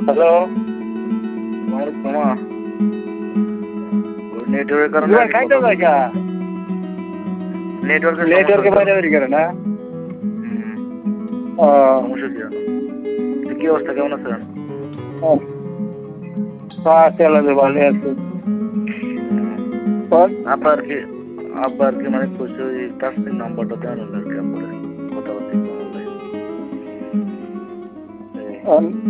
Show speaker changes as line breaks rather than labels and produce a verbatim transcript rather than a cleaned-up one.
Hello,
তোমার তোমা ওই নেটওয়ার্কের কারণে
জুয়ার খাইতে দেখা
নেটওয়ার্কের
নেটওয়ার্কে
সমস্যা
বাইরে বেরিয়ে গেল না।
হুম
ও
সমস্যা কি জানো কি অবস্থা কেমন আছেন?
আছে আল্লাহ ভালো আছে।
আব্বা আর কি আব্বা আর কি মানে কইছে ওই তাসনির নাম্বারটা দেওয়ার আর কি আব্বারে কথা বলতে